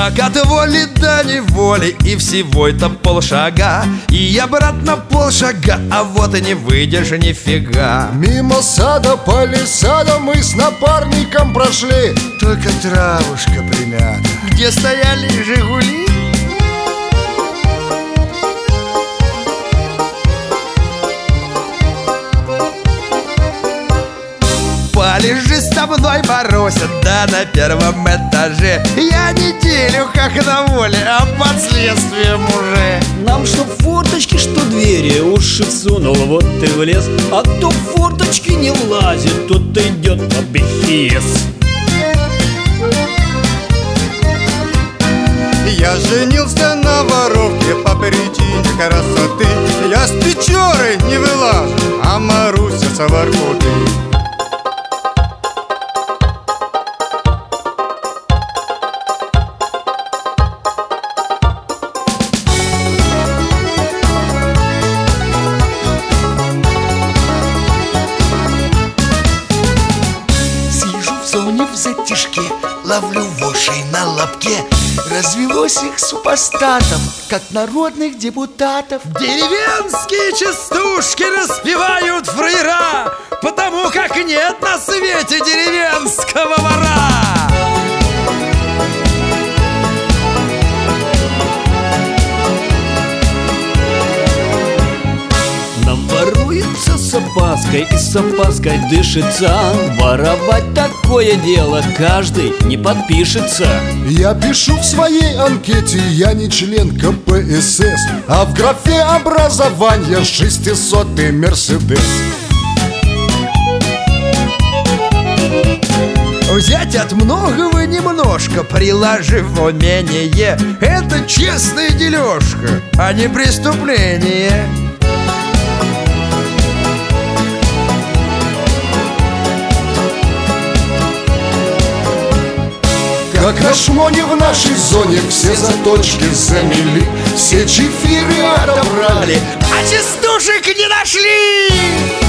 Шаг от воли до неволи, и всего это полшага. И обратно полшага, а вот и не выйдешь нифига. Мимо сада, палисада мы с напарником прошли. Только травушка примята, где стояли «Жигули». Полежи со мной, Маруся, да на первом этаже. Я неделю как на воле, а под следствием уже. Нам что форточки, что двери, уши всунул, вот ты влез. А то в форточки не влазит, тут идет обихес. Я женился на воровке по причине красоты. Я с печоры не вылажу, а Маруся с Воркуты. В затишке ловлю вошей на лобке. Развелось их супостатов, как народных депутатов. Деревенские частушки распевают фраера, потому как нет на свете деревенского вора. Воруется с опаской и с опаской дышится. Воровать такое дело каждый не подпишется. Я пишу в своей анкете, я не член КПСС, а в графе образования 600-й Мерседес. Взять от многого немножко, приложив умение, это честная дележка, а не преступление. Как на шмоне в нашей зоне все заточки замели, все чефиры отобрали, а частушек не нашли.